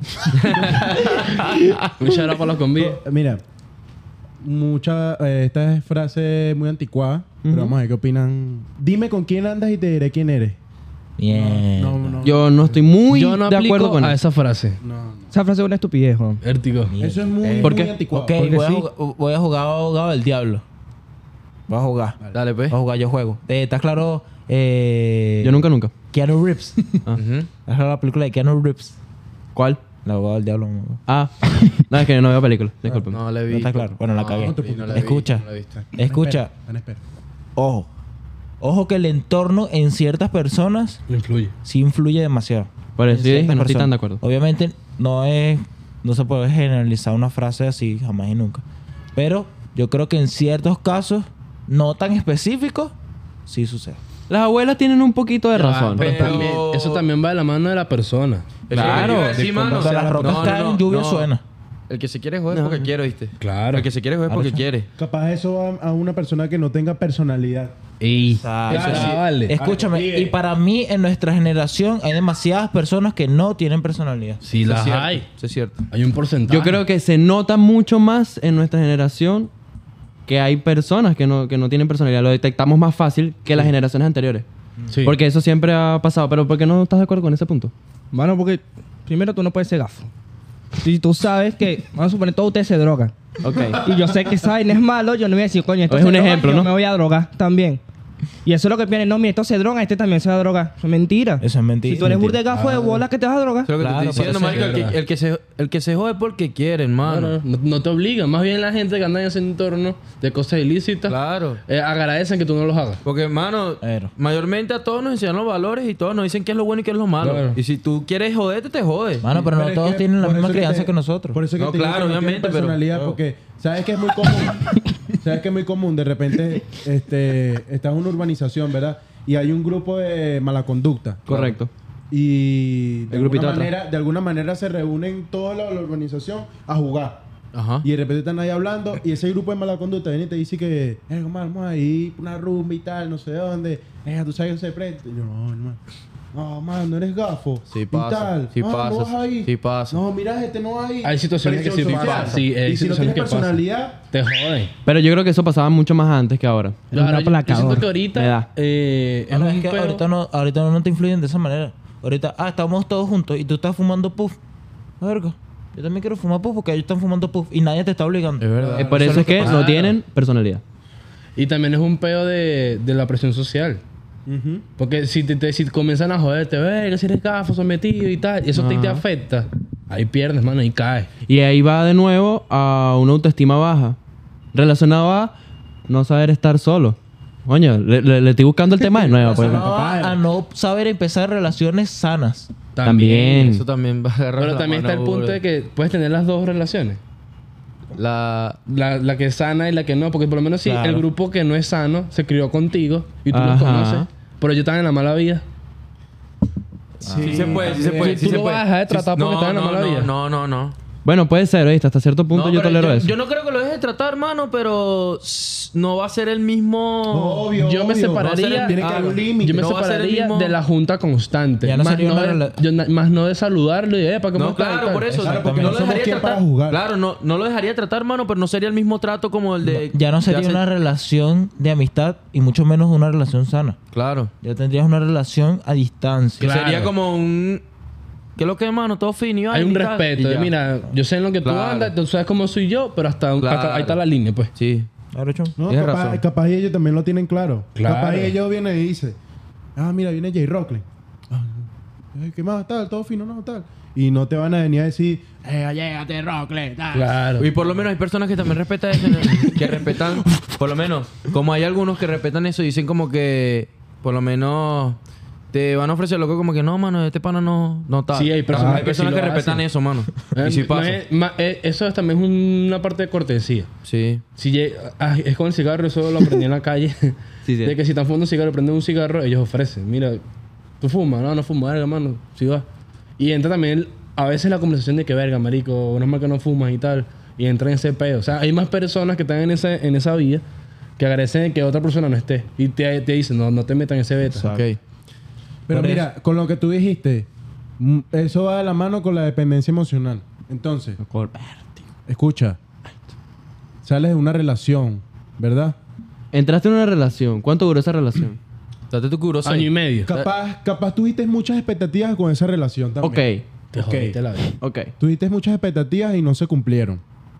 Un shout out para los convives. Mira, mucha, eh, esta es frase muy anticuada, pero vamos a ver qué opinan. Dime con quién andas y te diré quién eres. Bien. No, no, Yo no estoy muy Yo no de aplico acuerdo con a eso. esa frase. no, no. Esa frase es una estupidez, Juan. Vértigo. Eso es muy, Eh, ¿por muy qué? anticuado. Ok, Porque voy a, sí. jugar, voy a jugar abogado del diablo. Voy a jugar. Dale, pues. Voy a jugar, yo juego. Eh, ¿Estás claro? Eh, Yo nunca, nunca. Keanu Reeves. Ah. Ujú. ¿Estás claro la película de Keanu Reeves? ¿Cuál? El abogado del diablo. No, Ah. No, es que yo no veo películas. Disculpen. No la vi. no está claro. Bueno, la No, cagué. no la vi, no la vi, Escucha. no la he visto. Escucha. Espera, espera. Ojo. Ojo que el entorno en ciertas personas No influye. sí influye demasiado. Por eso En yo dije que ciertas no estoy tan personas. de acuerdo. Obviamente no es... No se puede generalizar una frase así jamás y nunca. Pero yo creo que en ciertos casos, no tan específicos, sí sucede. Las abuelas tienen un poquito de razón. Pero Pero- también- eso también va de la mano de la persona. Claro. Claro. Sí, mano. Cuando las rocas caen, lluvia suena. El que se quiere joder es porque quiere, ¿viste? Claro. El que se quiere joder es porque quiere. Capaz eso va a una persona que no tenga personalidad. Ey. Exacto. Eso Sí. sí vale. Escúchame, y para mí, en nuestra generación, hay demasiadas personas que no tienen personalidad. Sí, Eso es las cierto. hay. Eso es cierto. Hay un porcentaje. Yo creo que se nota mucho más en nuestra generación que hay personas que no, que no tienen personalidad. Lo detectamos más fácil que las generaciones anteriores. Sí. Porque eso siempre ha pasado. Pero ¿por qué no estás de acuerdo con ese punto? Mano, porque primero tú no puedes ser gafo. Si tú sabes que, vamos a suponer, todos ustedes se drogan. Ok. Y yo sé que esa vaina es malo, yo no voy a decir, coño, esto Es se un droga, ejemplo, yo ¿no? me voy a drogar también. Y eso es lo que viene. No, mira, esto se droga, este también se va a drogar. Eso es mentira. Eso es mentira. Si tú eres mentira. burda de gafo de bola, que te vas a drogar. Eso es lo que Claro, te estoy diciendo, por eso marico. El que, el, que se, el que se jode es porque quiere, hermano. No, no, no te obligan. Más bien la gente que anda en ese entorno de cosas ilícitas Claro. eh, agradecen que tú no los hagas. Porque, hermano, Claro. mayormente a todos nos enseñan los valores y todos nos dicen qué es lo bueno y qué es lo malo. Claro. Y si tú quieres joderte, te jodes. Mano, pero no es todos que tienen la por misma eso que crianza te- que nosotros. Por eso que No, te digo claro, que no tienen obviamente, pero- personalidad, porque sabes que es muy común. sabes que es muy común. De repente, este, estás en una urbanización, ¿verdad? Y hay un grupo de mala conducta. Correcto. Y de El grupito alguna, de atrás. manera, de alguna manera se reúnen toda la, la urbanización a jugar. Ajá. Y de repente están ahí hablando y ese grupo de mala conducta viene y te dice que, eh, hermano, vamos a ir una rumba y tal, no sé dónde. Eh, tú sabes que se prende. Y yo, no, hermano. No, mano, no eres gafo. Sí y pasa, tal. sí Ah, no pasa, vas ahí. sí pasa. No, mira, este no va ahí. Hay situaciones que sí Presión social. pasa. Sí, hay y si no situaciones tienes que pasan. personalidad, Te joden. Pero yo creo que eso pasaba mucho más antes que ahora. Era Claro, un yo, yo aplacador. siento que Me ahorita da. eh, es Mano, un es que pedo- ahorita no, ahorita no te influyen de esa manera. Ahorita, ah, estamos todos juntos y tú estás fumando puff. Verga. Yo también quiero fumar puff porque ellos están fumando puff y nadie te está obligando. Es verdad. Eh, por eso es que no tienen personalidad. Y también es un pedo de, de la presión social. Porque si te, te- si comienzan a joderte, verga, si eres gafo, sometido y tal, y eso te, te afecta, ahí pierdes, mano, ahí caes. Y ahí va de nuevo a una autoestima baja. Relacionado a no saber estar solo. Coño, le, le- le estoy buscando el tema de nuevo. pues. No, a no saber empezar relaciones sanas. También. Eso también va a agarrar Pero la también está el mano, punto burda. de que puedes tener las dos relaciones. La... La, la que es sana y la que no. Porque por lo menos si Claro. el grupo que no es sano se crió contigo y tú los Ajá. conoces, pero ellos están en la mala vida. Sí, se puede, sí se puede. Tú sí se lo puede. vas a dejar de tratar Sí, porque no, están en la no, mala no, vida. No, no, no. Bueno, puede ser, ¿oíste? Hasta cierto punto No, yo pero tolero eso. Yo no creo que lo dejes de tratar, hermano, pero s- no va a ser el mismo... obvio. Yo me obvio. separaría- Tiene que haber un límite. Yo me No va a ser el separaría mismo- de la junta constante. Ya no más, sería no una de, rela- yo na- más no de saludarlo y de, ¿para cómo No, estás?" y claro, tal. por eso. Claro, porque no no lo somos dejaría quien tratar. para jugar. Claro, no, no lo dejaría tratar, hermano, pero no sería el mismo trato como el de... Ya no de sería hace- una relación de amistad y mucho menos una relación sana. Claro. Ya tendrías una relación a distancia. Que Claro. sería como un... ¿Qué es lo que, hermano? Todo fino y Hay un vaina y tal, respeto. y de, ya. mira, yo sé en lo que tú Claro. andas, tú sabes cómo soy yo, pero hasta, hasta Claro. ahí está la línea, pues. Sí. Claro, chum. No, Tienes capaz, razón. capaz y ellos también lo tienen claro. Claro. Capaz y ellos vienen y dicen, ah, mira, viene Jay Rockland. Ah, eh, ¿qué más? Tal, todo fino, no, tal. Y no te van a venir a decir, eh, llégate Rockland, tal. Claro. Y por lo menos hay personas que también respetan eso, ¿no? que respetan, por lo menos, como hay algunos que respetan eso y dicen como que, por lo menos, te van a ofrecer loco como que no, mano, este pana no, no está. Sí, hay personas hay que personas sí que, lo respetan hacen. eso, mano. Eh, y sí no pasa. es- ma- eh, eso es también una parte de cortesía. Sí. Si lle- ah, es con el cigarro, eso lo aprendí en la calle. Sí, sí. De que si están fumando un cigarro, prenden un cigarro, ellos ofrecen. Mira, ¿tú fumas? No, no fumo, verga, mano. Sí va. Y entra también a veces la conversación de que, verga, marico, no es mal que no fumas y tal. Y entra en ese pedo. O sea, hay más personas que están en esa, en esa vía que agradecen que otra persona no esté. Y te, te dicen, no, no te metan en ese beta. Ok. Pero Por mira, con lo que tú dijiste, mm, eso va de la mano con la dependencia emocional. Entonces, escucha, sales de una relación, ¿verdad? Entraste en una relación. ¿Cuánto duró esa relación? Date tu curo Año y medio. Capaz, capaz tuviste muchas expectativas con esa relación también. Ok. Te Ok. jodiste la vida. Ok. Tuviste muchas expectativas y no se cumplieron.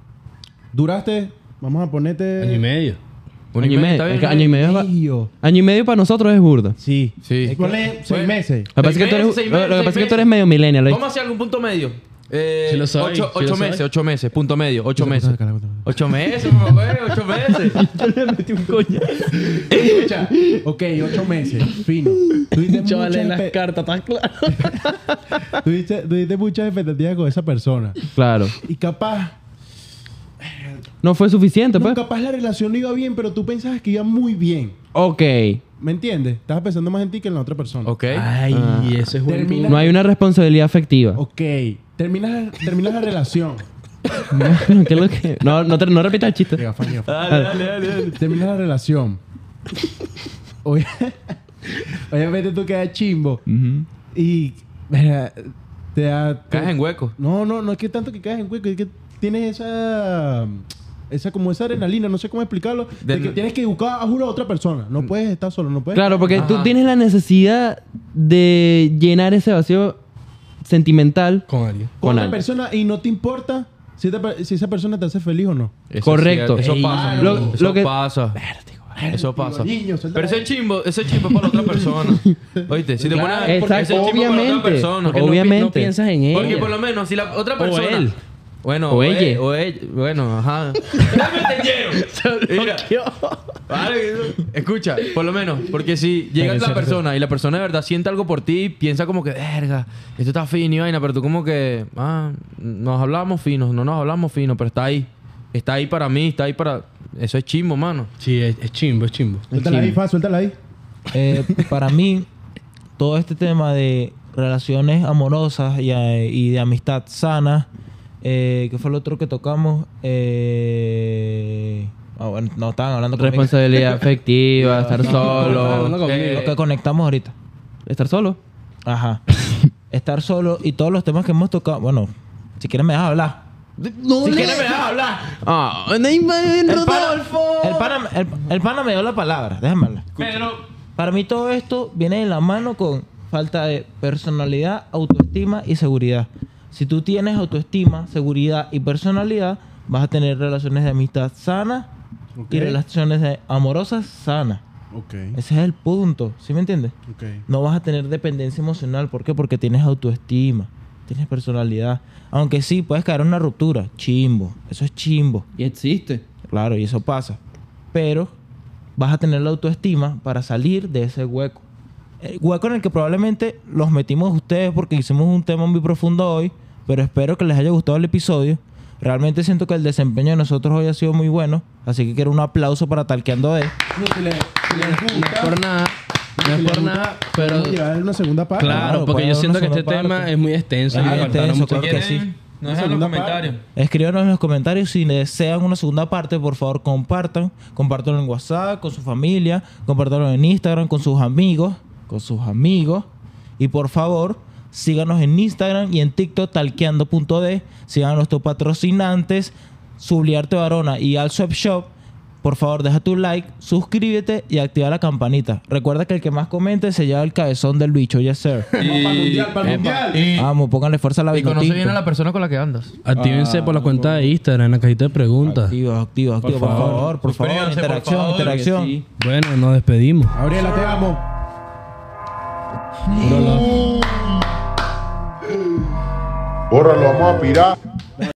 Duraste, vamos a ponerte... Año y medio. Un Año y medio. está bien, Es que ¿no? año y medio es ba- Medio. Año y medio para nosotros es burda. Sí. Sí. Ponle seis meses. Lo que pasa es que tú eres, Seis lo- meses, lo que seis pasa es que tú meses. eres medio millennial. ¿oíste? Vamos a hacer algún punto medio. Eh, Sí lo soy, ocho sí ocho lo soy. meses, ocho meses, punto medio, ocho Eso, meses. sácala, sácala. Ocho meses, mamá, güey, ocho meses. Escucha. Ok, ocho meses. Fino. Tuviste Chavales, muchas, las espe- cartas, ¿estás claro? tuviste, tuviste muchas expectativas con esa persona. Claro. Y capaz... No fue suficiente, No, pues. capaz la relación no iba bien, pero tú pensabas que iba muy bien. Ok. ¿Me entiendes? Estabas pensando más en ti que en la otra persona. Ok. Ay, ese es buen Termina- No hay una responsabilidad afectiva. Ok. Terminas, terminas la relación. ¿Qué es lo que? No, no, te- no repitas el chiste. Llega, fan, llega, fan. Dale, dale, dale, dale. Terminas la relación. Oye, obviamente tú quedas chimbo. Ujú. Y... mira, te da... Caes en hueco. No, no, no es que tanto que caes en hueco. Es que tienes esa... Esa como esa adrenalina, no sé cómo explicarlo. De, De- que tienes que buscar a juro a otra persona. No puedes estar solo, no puedes... Claro, porque tú Ajá. tienes la necesidad de llenar ese vacío sentimental Con alguien. Con con una alguien. persona y no te importa si, esta per- si esa persona te hace feliz o no. Eso Correcto. es cierto. Eso Ey, pasa. lo- Lo, lo eso que- pasa. Eso pasa. niño, suelta Pero la- ese chimbo, ese chimbo es para la otra persona. Oíste, si te Claro, pones exacto, ese chimbo es para la obviamente. otra persona. Porque no pi- Obviamente. No, piensas en ella. Porque por lo menos si la otra O persona. él. Bueno, O o, ella. él, o ella. Bueno, ajá. ¡Ya me entendieron! Mira. Vale, escucha, por lo menos, porque si llega Pero la es persona y la persona de verdad siente algo por ti, piensa como que, verga, esto está fino y vaina, pero tú como que, ah, nos hablamos finos, no nos hablamos finos, pero está ahí. Está ahí para mí, está ahí para. Eso es chimbo, mano. Sí, es, es chimbo, es chimbo. Suéltala ahí, Fa, suéltala ahí. Eh, para mí, todo este tema de relaciones amorosas y, eh, y de amistad sana, eh, ¿qué fue lo otro que tocamos? Eh, ah, bueno, no, estaban hablando conmigo. Responsabilidad afectiva, estar no, solo. no, no, Eh, lo que conectamos ahorita. Estar solo. Ajá. Estar solo y todos los temas que hemos tocado. Bueno, si quieres me dejas hablar. No Si quieres me dejas hablar. Ah, Neymar, El pana, Rodolfo. el, pana, el, el pana me dio la palabra. Déjame hablar. Pero. Para mí todo esto viene de la mano con falta de personalidad, autoestima y seguridad. Si tú tienes autoestima, seguridad y personalidad, vas a tener relaciones de amistad sanas Ok. y relaciones de amorosas sanas. Ok, Ese es el punto, ¿sí me entiendes? ok. No vas a tener dependencia emocional. ¿Por qué? Porque tienes autoestima, tienes personalidad. Aunque sí, puedes caer en una ruptura. Chimbo. Eso es chimbo. Y existe. Claro, y eso pasa. Pero vas a tener la autoestima para salir de ese hueco. El hueco en el que probablemente los metimos ustedes porque hicimos un tema muy profundo hoy, pero espero que les haya gustado el episodio. Realmente siento que el desempeño de nosotros hoy ha sido muy bueno, así que quiero un aplauso para Talqueando de. No, si le, si les No es gusta, por nada. No si es les por gusta, nada, pero. podemos llevar una segunda parte. Claro, Claro, porque puede yo haber siento una que este segunda tema parte. es muy extenso. Es y muy me faltaron extenso, muchas claro que cosas. sí. No dejan los comentarios. Escríbanos en los comentarios si desean una segunda parte, por favor compartan. Compártanlo en WhatsApp, con su familia, compártanlo en Instagram, con sus amigos, con sus amigos. Y por favor, síganos en Instagram y en TikTok, talqueando.de. Sigan a nuestros patrocinantes, Subliarte Varona y Al Swap Shop. Por favor, deja tu like, suscríbete y activa la campanita. Recuerda que el que más comente se lleva el cabezón del bicho, yes sir. Para el mundial, para el mundial. Y, Vamos, pónganle fuerza a la y conoce bigotinto. bien a la persona con la que andas. Actívense por la cuenta de Instagram en la cajita de preguntas. Activos, activos, activos, por favor, por favor. Suscríbanse, por Interacción, favor, que interacción. Sí. Bueno, nos despedimos. Gabriela, te amo. Ahora lo vamos a pirar.